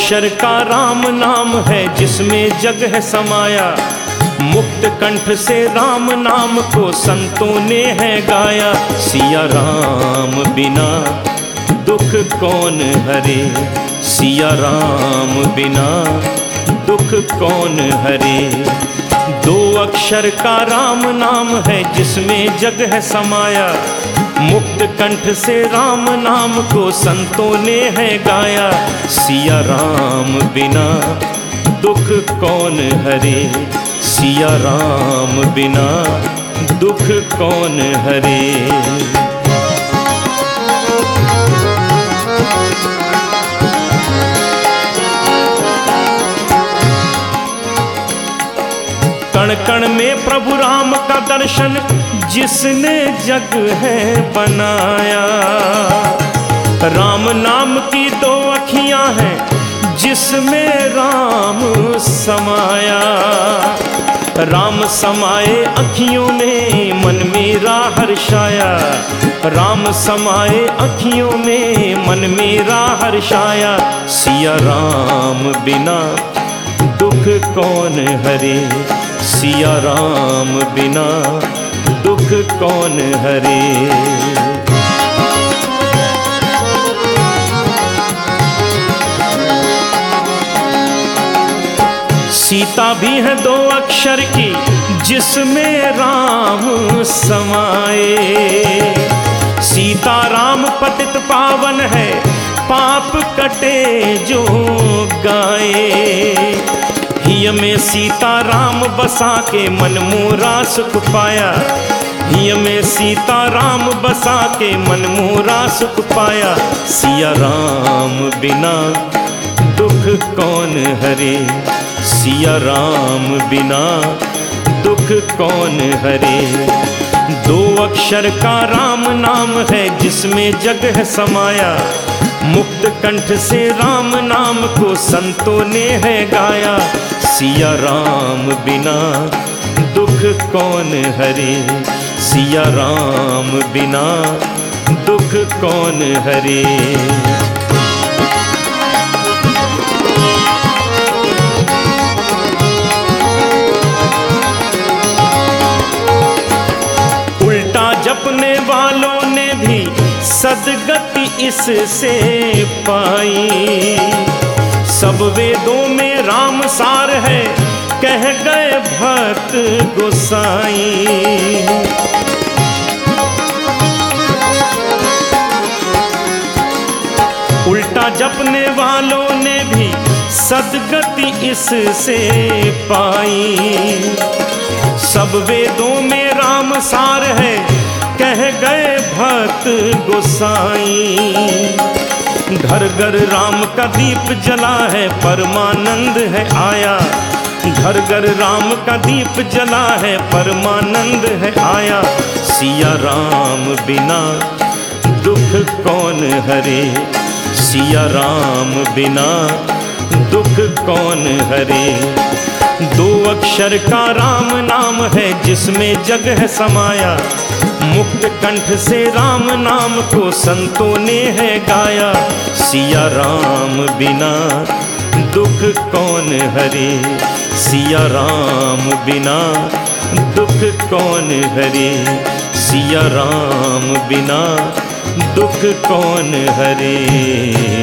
अक्षर का राम नाम है जिसमें जग है समाया। मुक्त कंठ से राम नाम को संतों ने है गाया। सिया राम बिना दुख कौन हरे, सिया राम बिना दुख कौन हरे। दो अक्षर का राम नाम है जिसमें जग है समाया। मुक्त कंठ से राम नाम को संतों ने है गाया। सिया राम बिना दुख कौन हरे, सिया राम बिना दुख कौन हरे। कण कण में प्रभु राम का दर्शन जिसने जग है बनाया। राम नाम की दो अखियां हैं जिसमें राम समाया। राम समाए अखियों में मन मेरा हर्षाया। राम समाए अखियों में मन मेरा हर्षाया। सिया राम बिना दुख कौन हरे, सिया राम बिना दुख कौन हरे। सीता भी है दो अक्षर की जिसमें राम समाए। सीता राम पतित पावन है पाप कटे जो गाए। हिय में सीता राम बसा के मन मोरा सुख पाया। हिय में सीता राम बसा के मन मोरा सुख पाया। सिया राम बिना दुख कौन हरे, सिया राम बिना दुख कौन हरे। दो अक्षर का राम नाम है जिसमें जग है समाया। मुक्त कंठ से राम नाम को संतों ने है गाया। सिया राम बिना दुख कौन हरे, सिया राम बिना दुख कौन हरे। उल्टा जपने वालों ने भी सदगति इससे पाई। सब वेदों में राम सार है कह गए भक्त गोसाई। उल्टा जपने वालों ने भी सदगति इससे पाई। सब वेदों में राम सार है कह गए भक्त गोसाई। घर घर राम का दीप जला है परमानंद है आया। घर घर राम का दीप जला है परमानंद है आया। सिया राम बिना दुख कौन हरे, सिया राम बिना दुख कौन हरे। दो अक्षर का राम नाम है जिसमें जग है समाया। मुक्त कंठ से राम नाम को संतों ने है गाया। सिया राम बिना दुख कौन हरे, सिया राम बिना दुख कौन हरे। सिया राम बिना दुख कौन हरे।